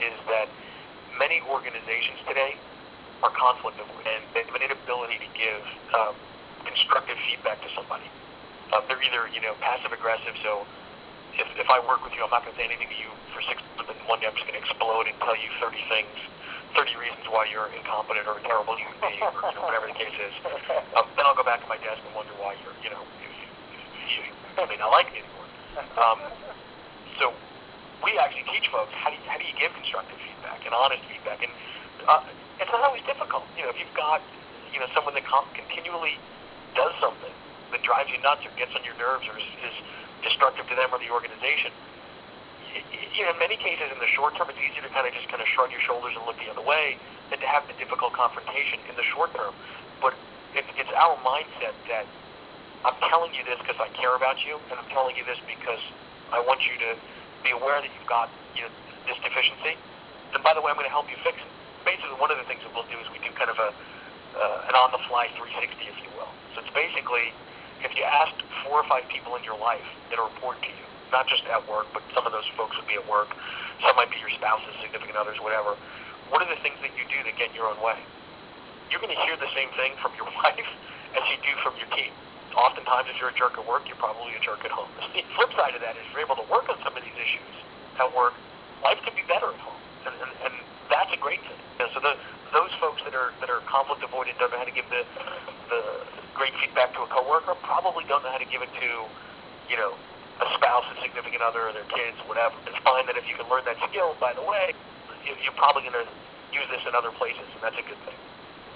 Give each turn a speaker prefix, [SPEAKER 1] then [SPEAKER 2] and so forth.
[SPEAKER 1] is that many organizations today are conflict avoidant, and they have an inability to give constructive feedback to somebody. They're either, passive aggressive, so if I work with you, I'm not going to say anything to you for 6 months, and one day I'm just going to explode and tell you 30 things, 30 reasons why you're incompetent or a terrible human being, or whatever the case is. Then I'll go back to my desk and wonder why you may not like me anymore. So we actually teach folks how do you give constructive feedback and honest feedback, and it's not always difficult. If you've got someone that continually does something that drives you nuts or gets on your nerves or is destructive to them or the organization, in many cases in the short term it's easier to kind of shrug your shoulders and look the other way than to have the difficult confrontation in the short term. But it's our mindset that I'm telling you this because I care about you, and I'm telling you this because I want you to be aware that you've got this deficiency. And by the way, I'm going to help you fix it. Basically, one of the things that we'll do is we do kind of an on-the-fly 360, if you will. So it's basically, if you asked 4 or 5 people in your life that are important to you, not just at work, but some of those folks would be at work, some might be your spouses, significant others, whatever, what are the things that you do that get in your own way? You're going to hear the same thing from your wife as you do from your team. Oftentimes, if you're a jerk at work, you're probably a jerk at home. The flip side of that is if you're able to work on some of these issues at work, life can be better at home, and that's a great thing. So those folks that are conflict avoidant, don't know how to give the great feedback to a coworker, probably don't know how to give it to a spouse, a significant other, or their kids, whatever. It's fine that if you can learn that skill, by the way, you're probably going to use this in other places, and that's a good thing.